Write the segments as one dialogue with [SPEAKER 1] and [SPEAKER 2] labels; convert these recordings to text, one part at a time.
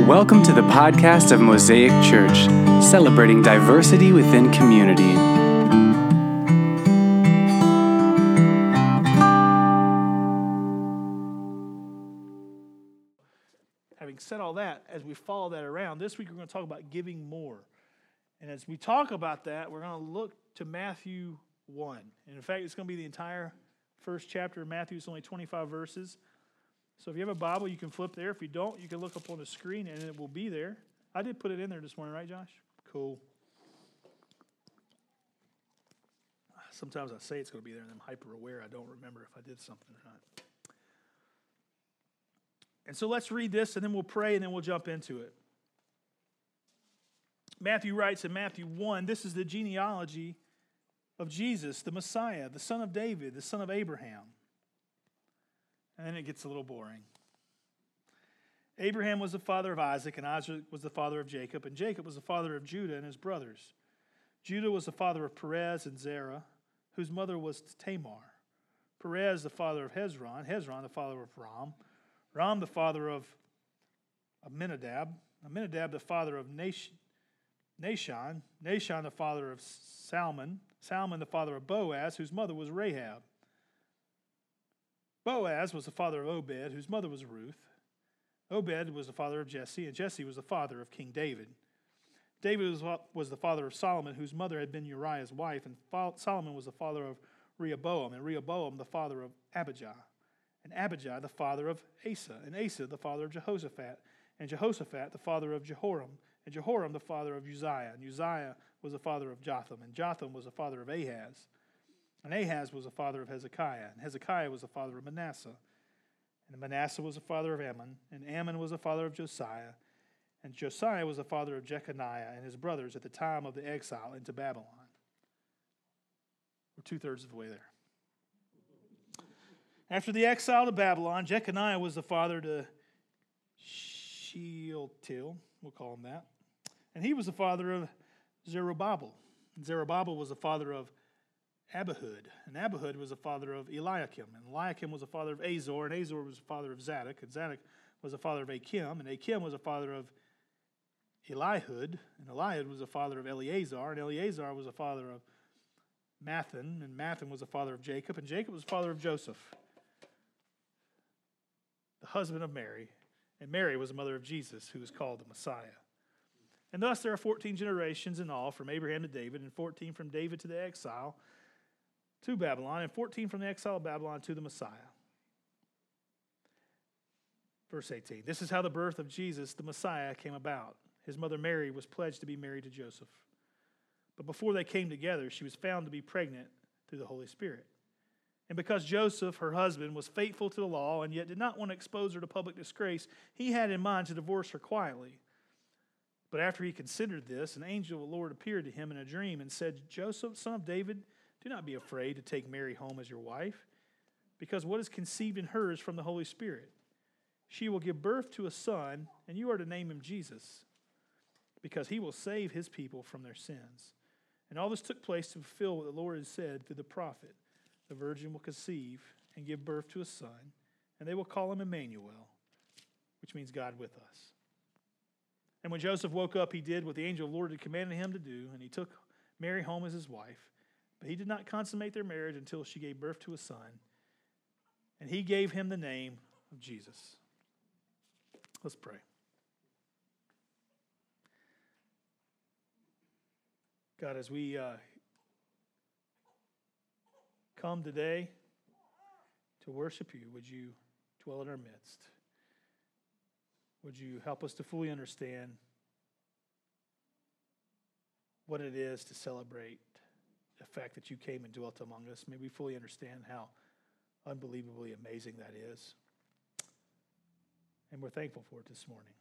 [SPEAKER 1] Welcome to the podcast of Mosaic Church, celebrating diversity within community.
[SPEAKER 2] Having said all that, as we follow that around, this week we're going to talk about giving more. And as we talk about that, we're going to look to Matthew 1. And in fact, it's going to be the entire first chapter of Matthew. It's only 25 verses. So if you have a Bible, you can flip there. If you don't, you can look up on the screen and it will be there. I did put it in there this morning, right, Josh? Cool. Sometimes I say it's going to be there and I'm hyper aware. I don't remember if I did something or not. And so let's read this and then we'll pray and then we'll jump into it. Matthew writes in Matthew 1, this is the genealogy of Jesus, the Messiah, the son of David, the son of Abraham. And then it gets a little boring. Abraham was the father of Isaac, and Isaac was the father of Jacob, and Jacob was the father of Judah and his brothers. Judah was the father of Perez and Zerah, whose mother was Tamar. Perez the father of Hezron, Hezron the father of Ram, Ram the father of Amminadab, Amminadab the father of Nahshon, Nahshon the father of Salmon, Salmon the father of Boaz, whose mother was Rahab. Boaz was the father of Obed, whose mother was Ruth. Obed was the father of Jesse, and Jesse was the father of King David. David was the father of Solomon, whose mother had been Uriah's wife, and Solomon was the father of Rehoboam, and Rehoboam the father of Abijah, and Abijah the father of Asa, and Asa the father of Jehoshaphat, and Jehoshaphat the father of Jehoram, and Jehoram the father of Uzziah, and Uzziah was the father of Jotham, and Jotham was the father of Ahaz. And Ahaz was the father of Hezekiah, and Hezekiah was the father of Manasseh. And Manasseh was the father of Ammon, and Ammon was the father of Josiah, and Josiah was the father of Jeconiah and his brothers at the time of the exile into Babylon. We're 2/3 of the way there. After the exile to Babylon, Jeconiah was the father to Shealtiel, we'll call him that, and he was the father of Zerubbabel. And Zerubbabel was the father of Abihud, and Abihud was the father of Eliakim, and Eliakim was the father of Azor, and Azor was the father of Zadok, and Zadok was the father of Achim, and Achim was the father of Elihud, and Elihud was the father of Eleazar, and Eleazar was the father of Mathan, and Mathan was the father of Jacob, and Jacob was the father of Joseph, the husband of Mary, and Mary was the mother of Jesus, who is called the Messiah. And thus there are 14 generations in all, from Abraham to David, and 14 from David to the exile to Babylon, and 14 from the exile of Babylon to the Messiah. Verse 18, this is how the birth of Jesus, the Messiah, came about. His mother Mary was pledged to be married to Joseph. But before they came together, she was found to be pregnant through the Holy Spirit. And because Joseph, her husband, was faithful to the law and yet did not want to expose her to public disgrace, he had in mind to divorce her quietly. But after he considered this, an angel of the Lord appeared to him in a dream and said, Joseph, son of David, do not be afraid to take Mary home as your wife, because what is conceived in her is from the Holy Spirit. She will give birth to a son, and you are to name him Jesus, because he will save his people from their sins. And all this took place to fulfill what the Lord had said through the prophet. The virgin will conceive and give birth to a son, and they will call him Emmanuel, which means God with us. And when Joseph woke up, he did what the angel of the Lord had commanded him to do, and he took Mary home as his wife. But he did not consummate their marriage until she gave birth to a son, and he gave him the name of Jesus. Let's pray. God, as we come today to worship you, would you dwell in our midst? Would you help us to fully understand what it is to celebrate the fact that you came and dwelt among us? May we fully understand how unbelievably amazing that is. And we're thankful for it this morning.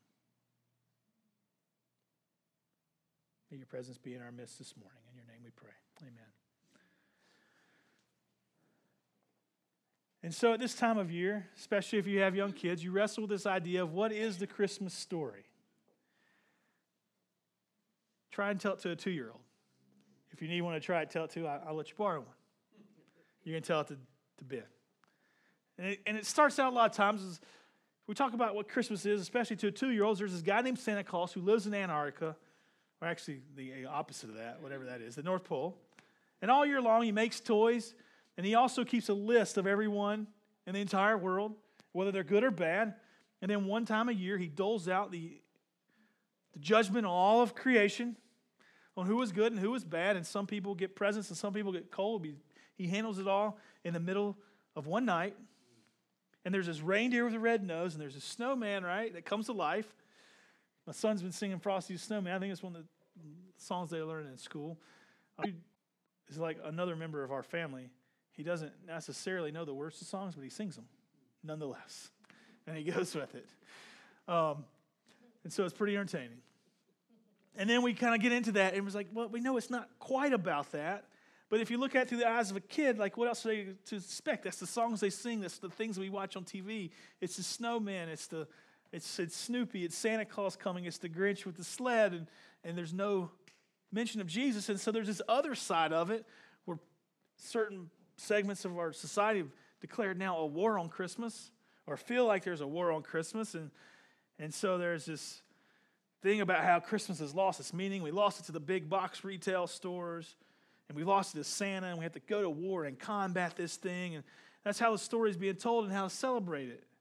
[SPEAKER 2] May your presence be in our midst this morning. In your name we pray. Amen. And so at this time of year, especially if you have young kids, you wrestle with this idea of what is the Christmas story? Try and tell it to a 2-year-old. If you need one to try it, tell it to, I'll let you borrow one. You can tell it to Ben. And it starts out a lot of times as We talk about what Christmas is, especially to 2-year-olds. There's this guy named Santa Claus who lives in Antarctica, or actually the opposite of that, whatever that is, the North Pole. And all year long, he makes toys, and he also keeps a list of everyone in the entire world, whether they're good or bad. And then one time a year, he doles out the judgment on all of creation, on who was good and who was bad. And some people get presents and some people get cold. He handles it all in the middle of one night. And there's this reindeer with a red nose, and there's a snowman, right, that comes to life. My son's been singing Frosty the Snowman. I think it's one of the songs they learn in school. He's like another member of our family. He doesn't necessarily know the words to songs, but he sings them nonetheless. And he goes with it. And so it's pretty entertaining. And then we kind of get into that, and it was like, well, we know it's not quite about that. But if you look at it through the eyes of a kid, like what else are they to expect? That's the songs they sing. That's the things we watch on TV. It's the snowman. It's Snoopy. It's Santa Claus coming. It's the Grinch with the sled. And there's no mention of Jesus. And so there's this other side of it where certain segments of our society have declared now a war on Christmas, or feel like there's a war on Christmas. And so there's this thing about how Christmas has lost its meaning. We lost it to the big box retail stores. And we lost it to Santa, and we have to go to war and combat this thing. And that's how the story is being told and how to celebrate it.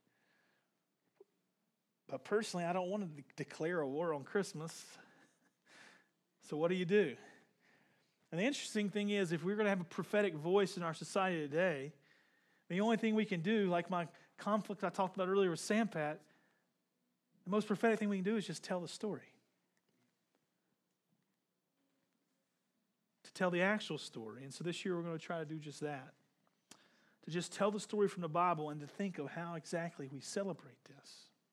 [SPEAKER 2] But personally, I don't want to declare a war on Christmas. So what do you do? And the interesting thing is, if we're going to have a prophetic voice in our society today, the only thing we can do, like my conflict I talked about earlier with Sampat, the most prophetic thing we can do is just tell the story. To tell the actual story. And so this year we're going to try to do just that. To just tell the story from the Bible and to think of how exactly we celebrate this.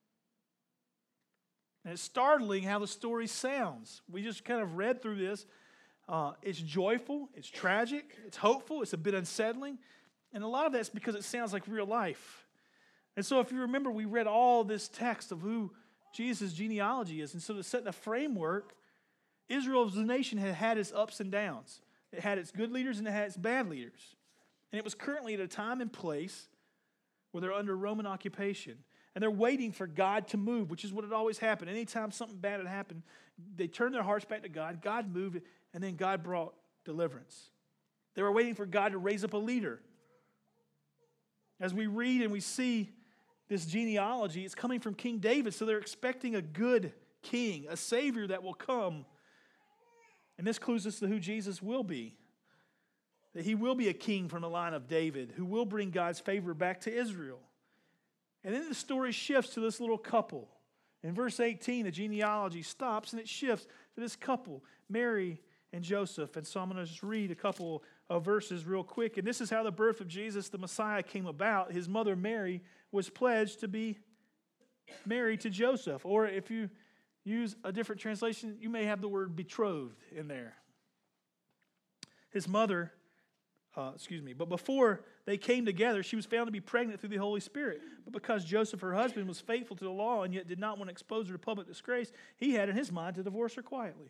[SPEAKER 2] And it's startling how the story sounds. We just kind of read through this. It's joyful, it's tragic, it's hopeful, it's a bit unsettling. And a lot of that's because it sounds like real life. And so if you remember, we read all this text of who Jesus' genealogy is. And so to set the framework, Israel as a nation had had its ups and downs. It had its good leaders and it had its bad leaders. And it was currently at a time and place where they're under Roman occupation. And they're waiting for God to move, which is what had always happened. Anytime something bad had happened, they turned their hearts back to God. God moved, and then God brought deliverance. They were waiting for God to raise up a leader. As we read and we see this genealogy, it's coming from King David. So they're expecting a good king, a savior that will come. And this clues us to who Jesus will be. That he will be a king from the line of David who will bring God's favor back to Israel. And then the story shifts to this little couple. In verse 18, the genealogy stops and it shifts to this couple, Mary and Joseph. And so I'm going to just read a couple of verses real quick. And this is how the birth of Jesus, the Messiah, came about. His mother Mary was pledged to be married to Joseph. Or if you use a different translation, you may have the word betrothed in there. His mother, but before they came together, she was found to be pregnant through the Holy Spirit. But because Joseph, her husband, was faithful to the law and yet did not want to expose her to public disgrace, he had in his mind to divorce her quietly.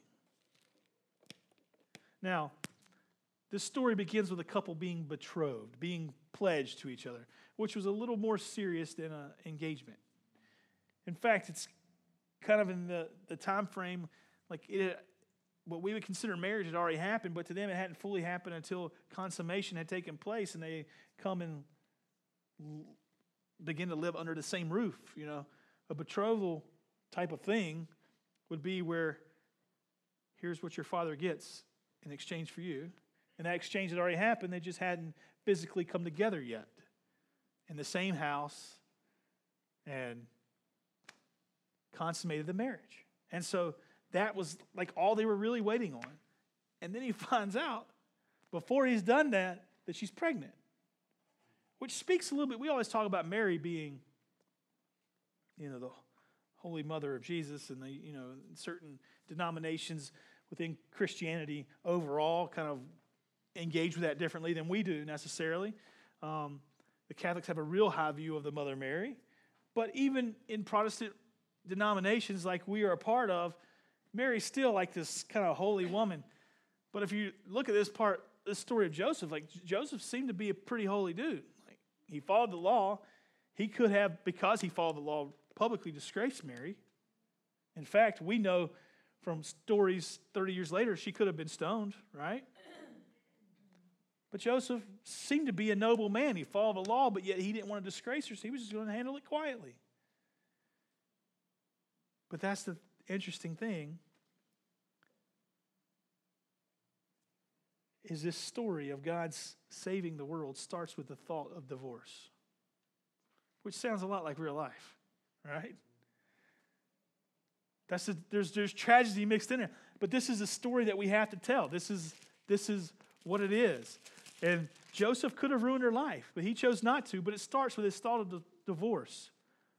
[SPEAKER 2] Now, this story begins with a couple being betrothed, being pledged to each other, which was a little more serious than an engagement. In fact, it's kind of in the time frame, like what we would consider marriage had already happened, but to them it hadn't fully happened until consummation had taken place, and they come and begin to live under the same roof. You know, a betrothal type of thing would be where here's what your father gets in exchange for you, and that exchange had already happened. They just hadn't physically come together yet in the same house and consummated the marriage. And so that was like all they were really waiting on. And then he finds out, before he's done that she's pregnant. Which speaks a little bit, we always talk about Mary being, the Holy Mother of Jesus, and certain denominations within Christianity overall kind of engage with that differently than we do necessarily. The Catholics have a real high view of the Mother Mary. But even in Protestant denominations like we are a part of, Mary's still like this kind of holy woman. But if you look at this story of Joseph, like Joseph seemed to be a pretty holy dude. Like he followed the law. He could have, because he followed the law, publicly disgraced Mary. In fact, we know from stories 30 years later, she could have been stoned, right? But Joseph seemed to be a noble man. He followed the law, but yet he didn't want to disgrace her, so he was just going to handle it quietly. But that's the interesting thing, is this story of God's saving the world starts with the thought of divorce, which sounds a lot like real life, right? There's tragedy mixed in there, but this is a story that we have to tell. This is what it is. And Joseph could have ruined her life, but he chose not to. But it starts with this thought of divorce.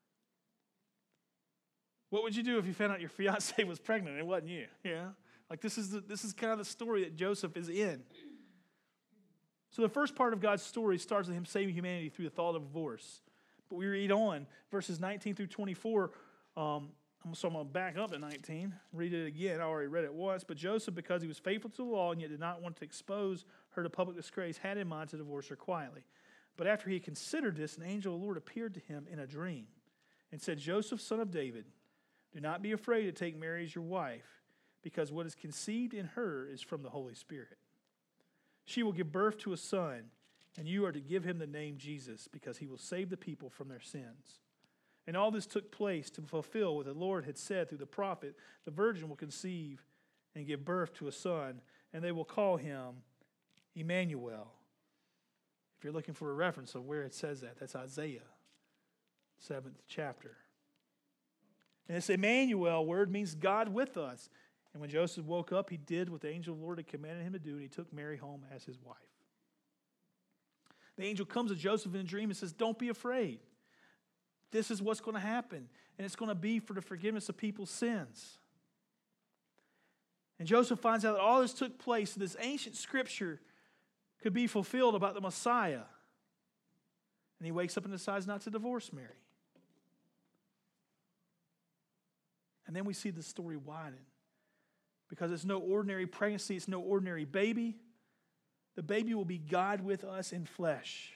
[SPEAKER 2] What would you do if you found out your fiance was pregnant and it wasn't you? Yeah, like this is kind of the story that Joseph is in. So the first part of God's story starts with him saving humanity through the thought of divorce. But we read on, verses 19 through 24. So I'm going to back up to 19, read it again. I already read it once. But Joseph, because he was faithful to the law and yet did not want to expose her to public disgrace, had in mind to divorce her quietly. But after he considered this, an angel of the Lord appeared to him in a dream and said, Joseph, son of David, do not be afraid to take Mary as your wife, because what is conceived in her is from the Holy Spirit. She will give birth to a son, and you are to give him the name Jesus, because he will save the people from their sins. And all this took place to fulfill what the Lord had said through the prophet, the virgin will conceive and give birth to a son, and they will call him Emmanuel. If you're looking for a reference of where it says that, that's Isaiah, 7th chapter. And this Emmanuel word means God with us. And when Joseph woke up, he did what the angel of the Lord had commanded him to do, and he took Mary home as his wife. The angel comes to Joseph in a dream and says, don't be afraid. This is what's going to happen, and it's going to be for the forgiveness of people's sins. And Joseph finds out that all this took place, so this ancient scripture could be fulfilled about the Messiah. And he wakes up and decides not to divorce Mary. And then we see the story widen, because it's no ordinary pregnancy, it's no ordinary baby. The baby will be God with us in flesh.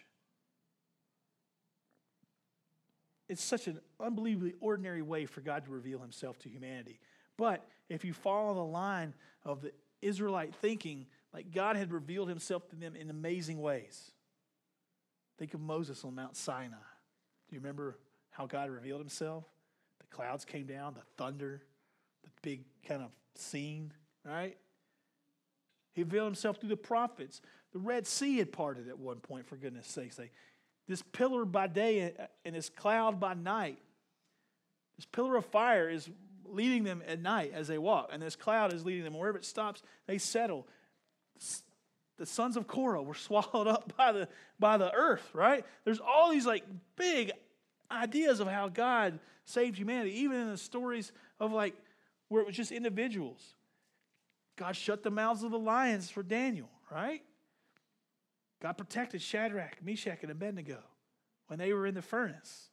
[SPEAKER 2] It's such an unbelievably ordinary way for God to reveal himself to humanity. But if you follow the line of the Israelite thinking, like God had revealed himself to them in amazing ways. Think of Moses on Mount Sinai. Do you remember how God revealed himself? The clouds came down, the thunder, the big kind of scene, right? He revealed himself through the prophets. The Red Sea had parted at one point, for goodness sakes. This pillar by day and this cloud by night. This pillar of fire is leading them at night as they walk. And this cloud is leading them. Wherever it stops, they settle. The sons of Korah were swallowed up by the earth, right? There's all these like big ideas of how God saved humanity. Even in the stories of like where it was just individuals. God shut the mouths of the lions for Daniel, right? God protected Shadrach, Meshach, and Abednego when they were in the furnace.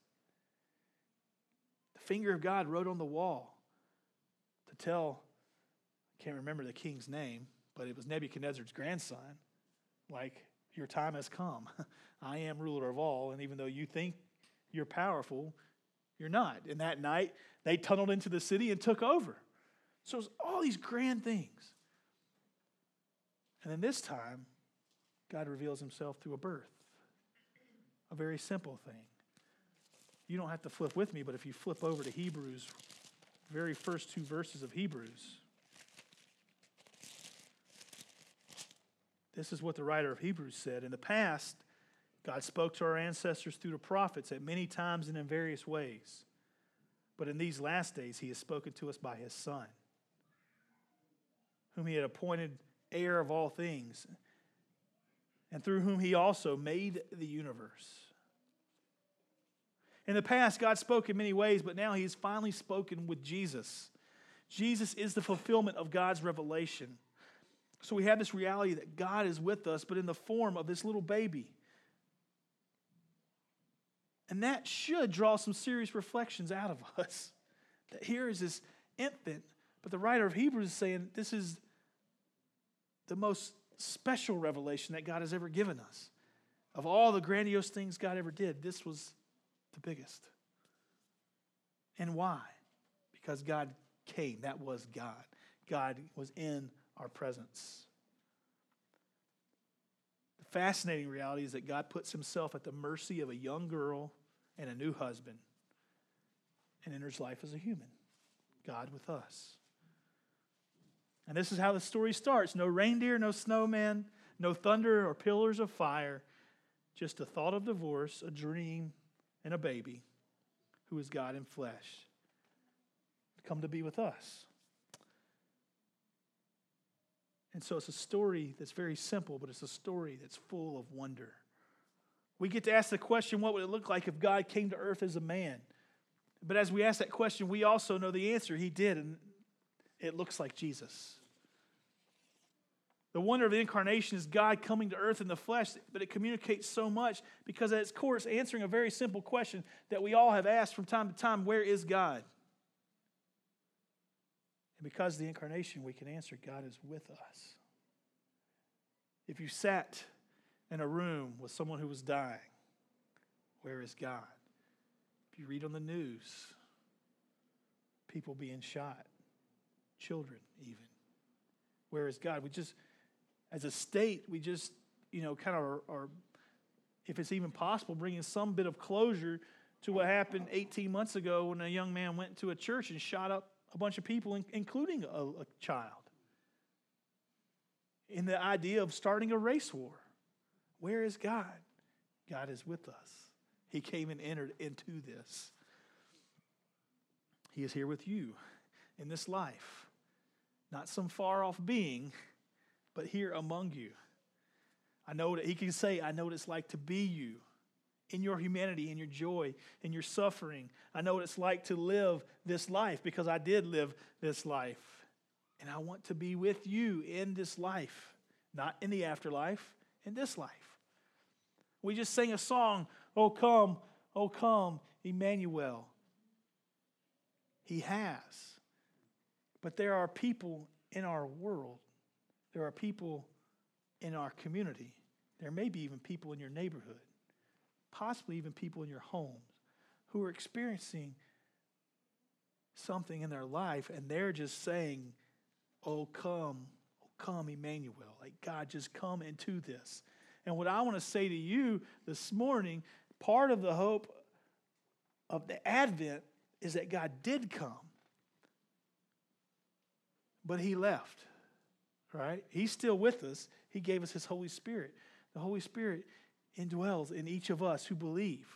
[SPEAKER 2] The finger of God wrote on the wall to tell, I can't remember the king's name, but it was Nebuchadnezzar's grandson, like, your time has come. I am ruler of all, and even though you think you're powerful, you're not. And that night, they tunneled into the city and took over. So it was all these grand things. And then this time, God reveals himself through a birth. A very simple thing. You don't have to flip with me, but if you flip over to Hebrews, very first 2 verses of Hebrews, this is what the writer of Hebrews said. In the past, God spoke to our ancestors through the prophets at many times and in various ways. But in these last days, he has spoken to us by his Son, whom he had appointed heir of all things, and through whom he also made the universe. In the past, God spoke in many ways, but now he has finally spoken with Jesus. Jesus is the fulfillment of God's revelation. So we have this reality that God is with us, but in the form of this little baby. And that should draw some serious reflections out of us. That here is this infant, but the writer of Hebrews is saying this is the most special revelation that God has ever given us. Of all the grandiose things God ever did, this was the the biggest. And why? Because God came. That was God. God was in our presence. The fascinating reality is that God puts himself at the mercy of a young girl and a new husband and enters life as a human. God with us. And this is how the story starts. No reindeer, no snowman, no thunder or pillars of fire. Just a thought of divorce, a dream, and a baby who is God in flesh. Come to be with us. And so it's a story that's very simple, but it's a story that's full of wonder. We get to ask the question, what would it look like if God came to earth as a man? But as we ask that question, we also know the answer. He did, and it looks like Jesus. The wonder of the incarnation is God coming to earth in the flesh, but it communicates so much because at its core it's answering a very simple question that we all have asked from time to time, where is God? And because of the incarnation, we can answer, God is with us. If you sat in a room with someone who was dying, where is God? If you read on the news, people being shot, children even, where is God? We just, as a state, we just, kind of are, if it's even possible, bringing some bit of closure to what happened 18 months ago when a young man went to a church and shot up a bunch of people, including a child, in the idea of starting a race war. Where is God? God is with us. He came and entered into this. He is here with you in this life. Not some far-off being, but here among you. I know that he can say, I know what it's like to be you. In your humanity, in your joy, in your suffering. I know what it's like to live this life because I did live this life. And I want to be with you in this life. Not in the afterlife, in this life. We just sang a song, oh come, Emmanuel. He has. But there are people in our world. There are people in our community. There may be even people in your neighborhood. Possibly even people in your homes who are experiencing something in their life and they're just saying, oh come, Emmanuel. Like, God, just come into this. And what I want to say to you this morning, part of the hope of the Advent is that God did come. But he left, right? He's still with us. He gave us his Holy Spirit. The Holy Spirit indwells in each of us who believe.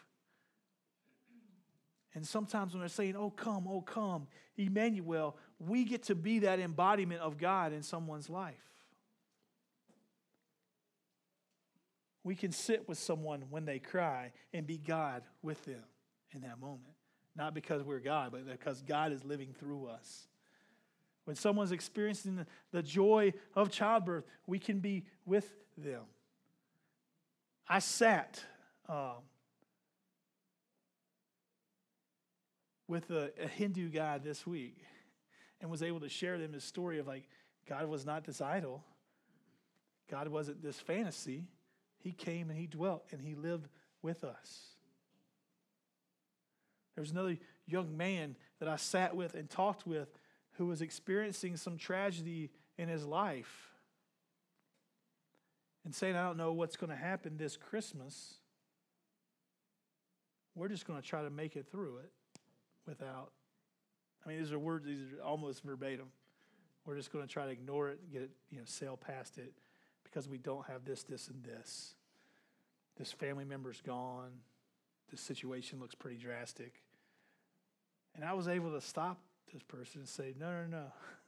[SPEAKER 2] And sometimes when they're saying, oh come, Emmanuel, we get to be that embodiment of God in someone's life. We can sit with someone when they cry and be God with them in that moment. Not because we're God, but because God is living through us. When someone's experiencing the joy of childbirth, we can be with them. I sat with a Hindu guy this week and was able to share them his story of like, God was not this idol. God wasn't this fantasy. He came and he dwelt and he lived with us. There was another young man that I sat with and talked with who was experiencing some tragedy in his life and saying, I don't know what's going to happen this Christmas. We're just going to try to make it through it without, these are words, these are almost verbatim. We're just going to try to ignore it and get it, sail past it because we don't have this, and this. This family member's gone. This situation looks pretty drastic. And I was able to stop this person and say, no.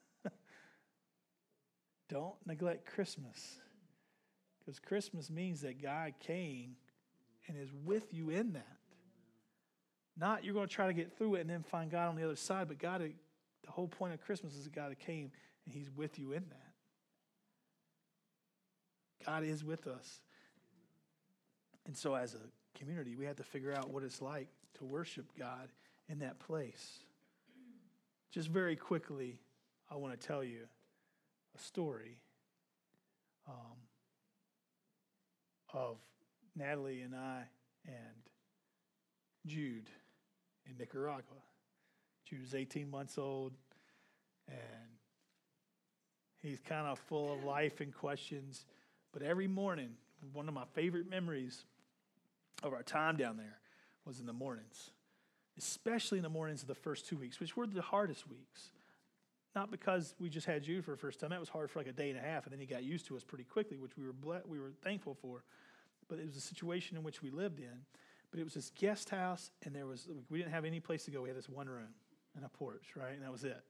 [SPEAKER 2] Don't neglect Christmas. Because Christmas means that God came and is with you in that. Not you're going to try to get through it and then find God on the other side, but God, the whole point of Christmas is that God came and he's with you in that. God is with us. And so as a community, we have to figure out what it's like to worship God in that place. Just very quickly, I want to tell you a story of Natalie and I and Jude in Nicaragua. Jude was 18 months old, and he's kind of full of life and questions. But every morning, one of my favorite memories of our time down there was in the mornings, especially in the mornings of the first 2 weeks, which were the hardest weeks. Not because we just had Jude for the first time. That was hard for like a day and a half, and then he got used to us pretty quickly, which we were thankful for. But it was a situation in which we lived in. But it was this guest house, and we didn't have any place to go. We had this one room and a porch, right? And that was it.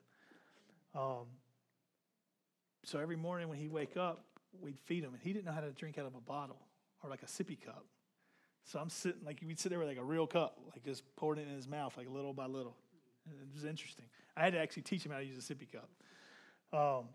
[SPEAKER 2] So every morning when he'd wake up, we'd feed him, and he didn't know how to drink out of a bottle or like a sippy cup. So I'm sitting, like we'd sit there with like a real cup, like just pouring it in his mouth, like little by little. And it was interesting. I had to actually teach him how to use a sippy cup.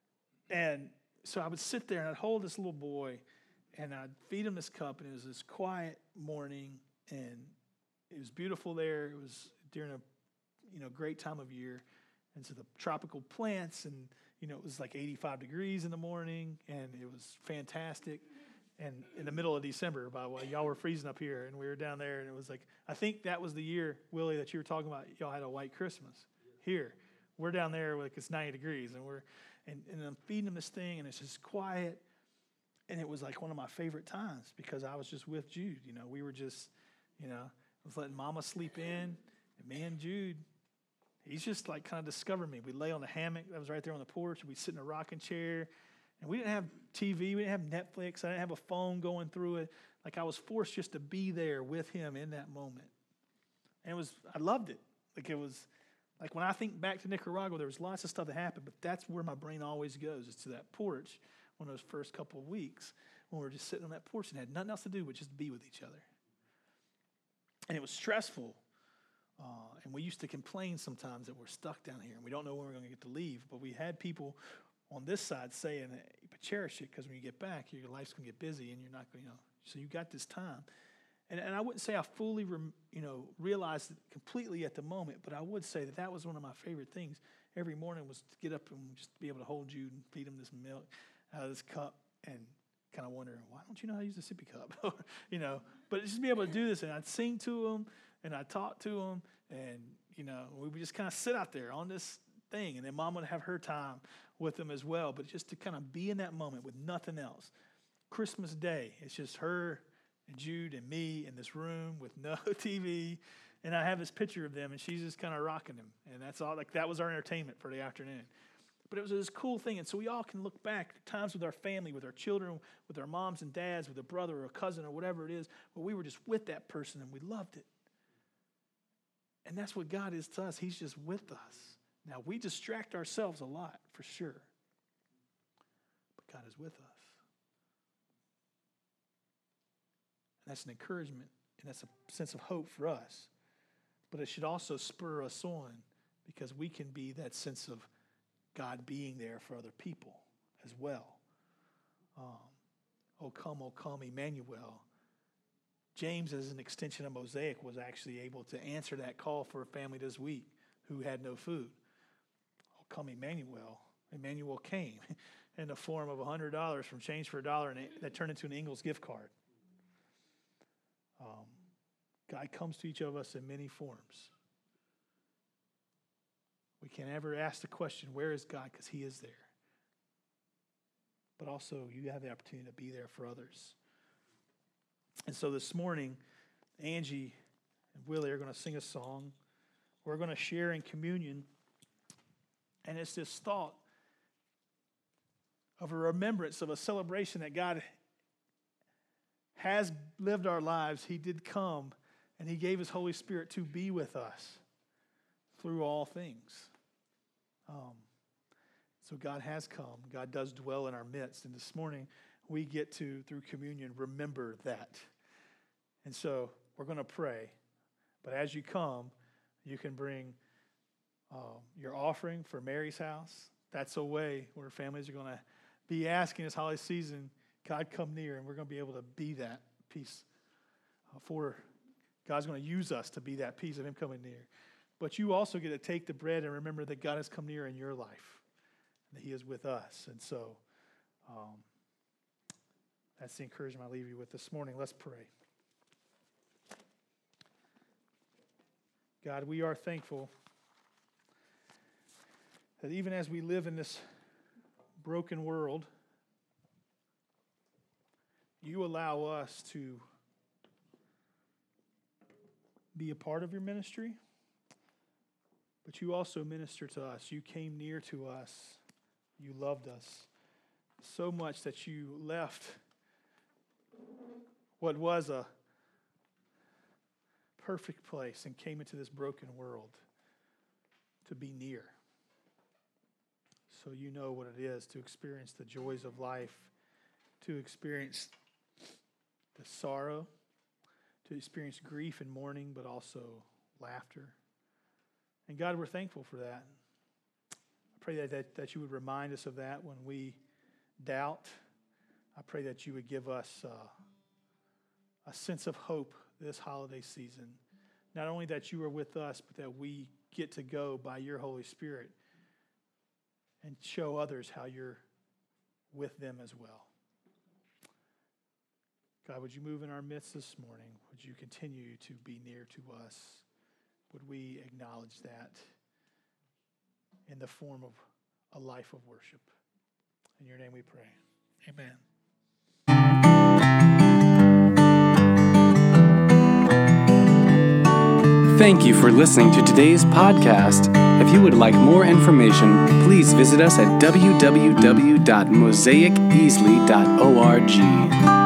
[SPEAKER 2] And so I would sit there and I'd hold this little boy and I'd feed him this cup, and it was this quiet morning, and it was beautiful there. It was during a great time of year. And so the tropical plants, and it was like 85 degrees in the morning, and it was fantastic. And in the middle of December, by the way, y'all were freezing up here, and we were down there, and it was like, I think that was the year, Willie, that you were talking about. Y'all had a white Christmas. Here, we're down there, like it's 90 degrees, and I'm feeding him this thing, and it's just quiet, and it was like one of my favorite times because I was just with Jude. We were just, I was letting Mama sleep in, and me and Jude, he's just like kind of discovered me. We'd lay on the hammock that was right there on the porch, and we'd sit in a rocking chair. And we didn't have TV, we didn't have Netflix, I didn't have a phone going through it. Like I was forced just to be there with him in that moment. And I loved it. Like it was, like when I think back to Nicaragua, there was lots of stuff that happened, but that's where my brain always goes, is to that porch one of those first couple of weeks when we were just sitting on that porch and had nothing else to do but just be with each other. And it was stressful. And we used to complain sometimes that we're stuck down here and we don't know when we're going to get to leave. But we had people on this side saying, but cherish it, because when you get back, your life's going to get busy and you're not going to, so you got this time. And I wouldn't say I fully, realized it completely at the moment, but I would say that was one of my favorite things. Every morning was to get up and just be able to hold Jude and feed him this milk out of this cup and kind of wondering, why don't you know how to use a sippy cup? But just be able to do this. And I'd sing to him and I'd talk to him, and, we would just kind of sit out there on this thing. And then Mom would have her time with him as well. But just to kind of be in that moment with nothing else. Christmas Day, it's just her and Jude and me in this room with no TV. And I have this picture of them, and she's just kind of rocking him. And that's all. Like that was our entertainment for the afternoon. But it was this cool thing. And so we all can look back at times with our family, with our children, with our moms and dads, with a brother or a cousin or whatever it is, where we were just with that person and we loved it. And that's what God is to us. He's just with us. Now, we distract ourselves a lot, for sure. But God is with us. And that's an encouragement, and that's a sense of hope for us. But it should also spur us on, because we can be that sense of God being there for other people as well. O come, Emmanuel. James, as an extension of Mosaic, was actually able to answer that call for a family this week who had no food. Oh, come Emmanuel. Emmanuel came in the form of $100 from change for $1, and that turned into an Ingles gift card. God comes to each of us in many forms. We can't ever ask the question, where is God? Because he is there. But also, you have the opportunity to be there for others. And so this morning, Angie and Willie are going to sing a song. We're going to share in communion. And it's this thought of a remembrance of a celebration that God has lived our lives. He did come, and he gave his Holy Spirit to be with us through all things. So God has come. God does dwell in our midst. And this morning, we get to, through communion, remember that. And so we're going to pray. But as you come, you can bring your offering for Mary's house. That's a way where families are going to be asking this holiday season, God, come near. And we're going to be able to be that piece for God's going to use us to be that piece of him coming near. But you also get to take the bread and remember that God has come near in your life, that he is with us. And so that's the encouragement I leave you with this morning. Let's pray. God, we are thankful that even as we live in this broken world, you allow us to be a part of your ministry, but you also minister to us. You came near to us. You loved us so much that you left what was a perfect place and came into this broken world to be near. So you know what it is to experience the joys of life, to experience the sorrow, to experience grief and mourning, but also laughter. And God, we're thankful for that. I pray that you would remind us of that when we doubt. I pray that you would give us a sense of hope this holiday season. Not only that you are with us, but that we get to go by your Holy Spirit and show others how you're with them as well. God, would you move in our midst this morning? Would you continue to be near to us? Would we acknowledge that in the form of a life of worship? In your name we pray. Amen.
[SPEAKER 1] Thank you for listening to today's podcast. If you would like more information, please visit us at www.mosaiceasley.org.